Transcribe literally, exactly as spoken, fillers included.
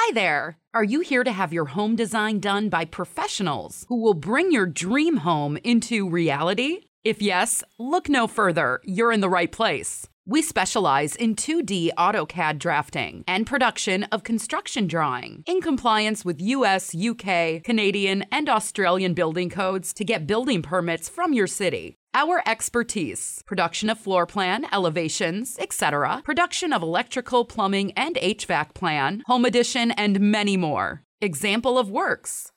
Hi there! Are you here to have your home design done by professionals who will bring your dream home into reality? If yes, look no further. You're in the right place. We specialize in two D AutoCAD drafting and production of construction drawing in compliance with U S, U K, Canadian, and Australian building codes to get building permits from your city. Our expertise: production of floor plan, elevations, et cetera, production of electrical, plumbing, and H V A C plan, home addition, and many more. Example of works: